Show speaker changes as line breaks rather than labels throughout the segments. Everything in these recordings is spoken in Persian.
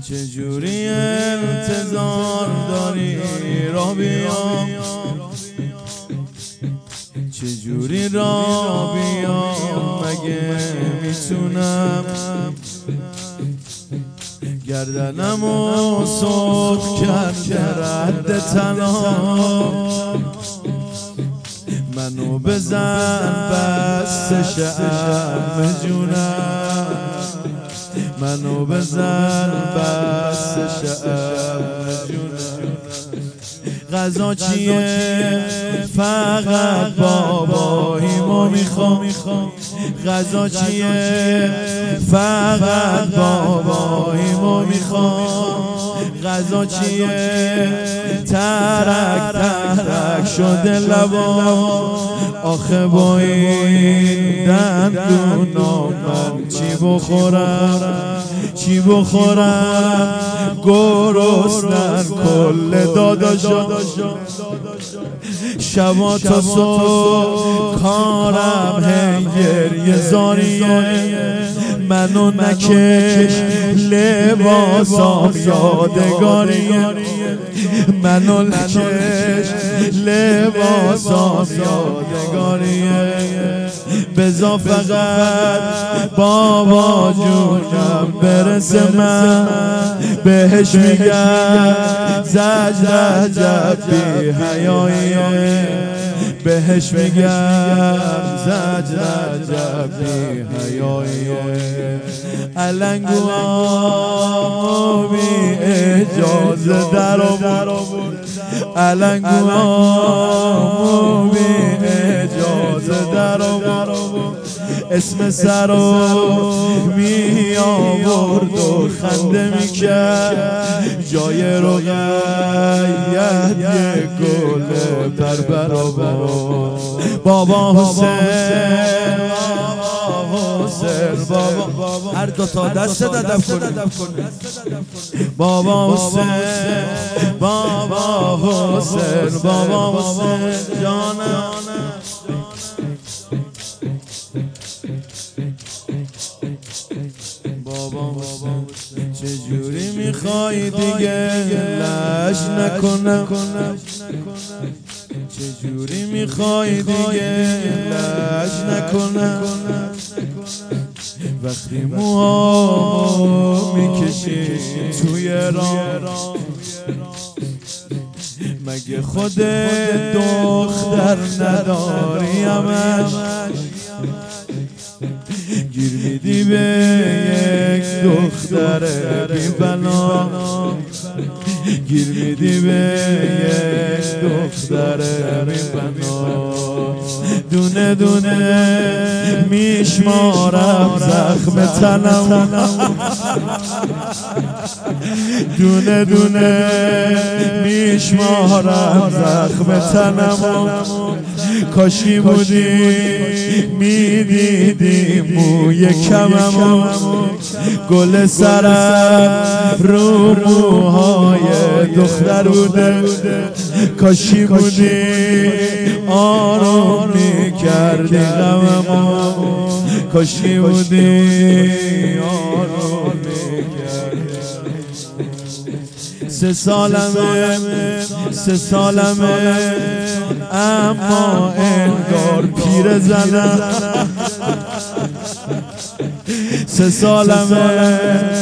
چجوری انتظار داری را بیام، چجوری را بیام مگه میتونم گردنمو سرخ کرده رد تنها، منو بزن بس شرم جونم، منو بزن بس شرم جونم. غذا چیه فقط باباییمو میخوام، غذا چیه فقط باباییمو میخوام، غذا چیه ترک ترک شده لبام، آخه با این دندونا من چی بخورم چی بخورم، گرسنه‌ام کل داداشا، شبا تا صبح کارم هی گریه زاریه، منو نکش لباسام یادگاریه، منو نکش لباسام یادگاریه، بذار فقط بابا جونم برسه من بهش میگم زجر عجب بی حیاییه، بهش میگم زجر عجب بی حیاییه، علنگوامو بی اجازه در آورد، علنگوامو بی اجازه در آورد، اسم سرو می آورد و خنده می کرد، جای رقیت یه گل پربر آورد. بابا حسین بابا هر دوتا دست دادم کنه، بابا حسین بابا حسین بابا حسین جانم، بابا چجوری میخوای دیگه لش نکنم، چجوری میخوای دیگه لش نکنم، وقتی موها میکشی توی راه مگه خود دختر نداری همش، گیر میدی به یک دختر بی بنا، گیر میدی به یک دختر بی بنا، دونه دونه میشمارم زخم تنم، دونه دونه میشمارم زخم تنم، کاشی بودی میدیدی موی کمم، گل سرم رو موهای دختر بوده، کاشی بودی آروم میکردی غمم، کاشی بودی آروم میکردی. سه سالمه اما انگار پیر زنم، سه سالمه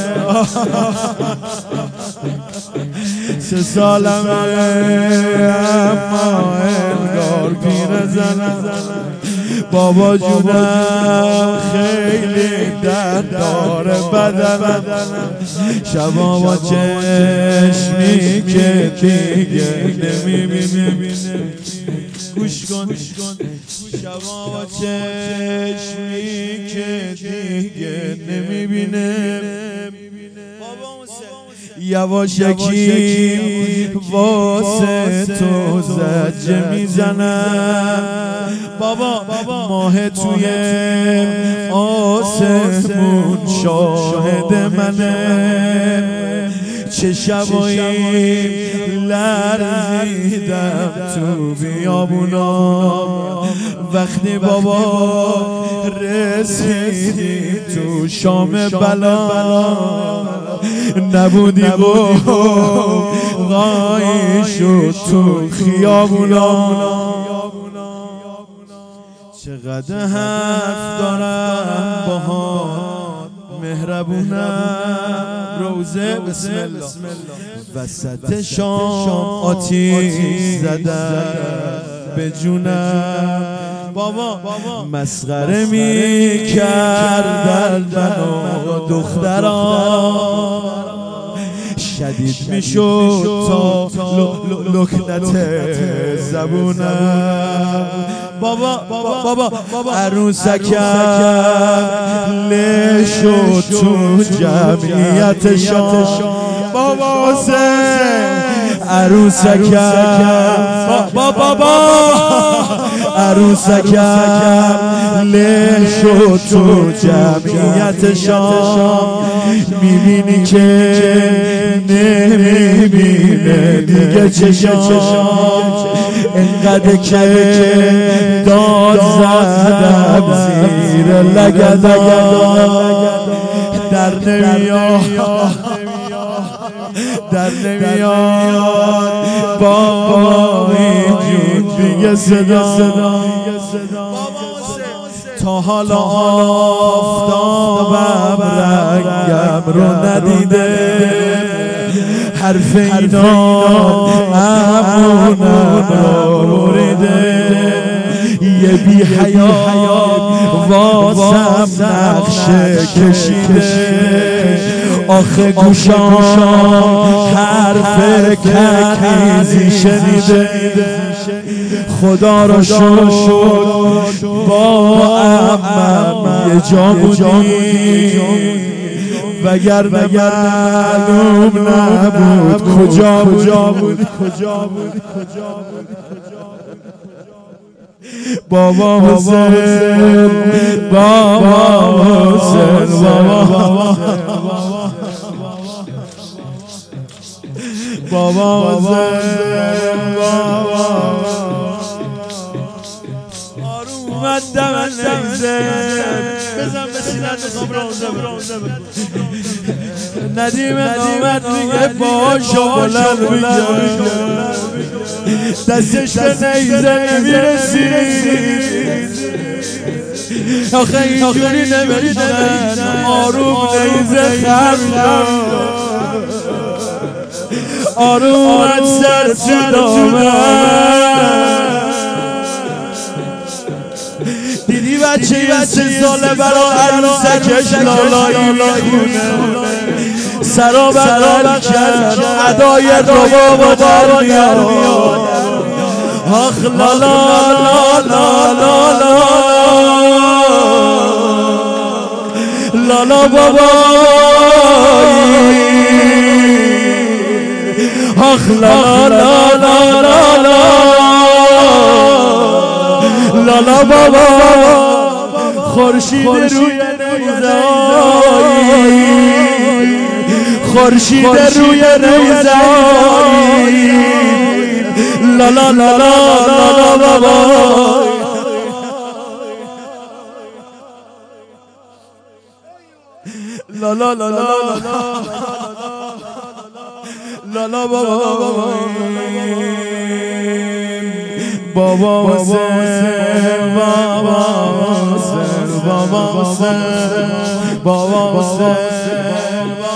اما انگار پیر زنم، بابا جونم خیلی درد داره بدنم، شبا با چشمی که دیگه نمیبینه، گوش کن شبا با چشمی که دیگه نمیبینه، یواشکی واسه تو زجه میزنم، بابا ماه توی آسمون شاهد منه، چه شبایی لرزیدم تو بیابونا، وقتی بابا رسیدی تو شام بلا، نبودی غایی شد تو خیابونا. چقدر حرف دارم باهات مهربونم. روزه بسم الله وسط شام آتیش زدن به جونم. بابا مسخره می کردن منو دختران، شدید می شد تا لکنت زبونم. بابا عروسکم له شد تو جمعیتشان. بابا عروسکم بابا عروسکم له شد تو جمعیتشان. میبینی که نمیبینه دیگه چشام، انقدر که داد زدم زیر لگدان. در نمیاد با این جون دیگه صدا. تا حالا آفتابم رنگم رو ندیده، حرف اینا امونم رو بریده. یه بی حیا واسم نقشه کشیده، آخه گوشام حرف کنیزی شنیده. خدا رو شد با عمم یه جا بودی، وگرنه معلوم نبود کجا بود. بابا حسین آروم اومد دم نیزه بزن بسینت ندیم نامت میگه باشو بلند میگه، دستش به نیزه نمیرسید. آخه اینجوری نمیشن آروم نیزه خرم، آرومت سر تو دامن. دیدی بچه 3 ساله برا عروسکش لالایی میخونه، سرا بغل کرد ادای ربابا در میاد. آخ لالا لالا بابایی، آخ لالا بابا. خورشید روی نیزه‌ای، خورشید روی نیزه‌ای، لالا بابا. لالا بابا حسین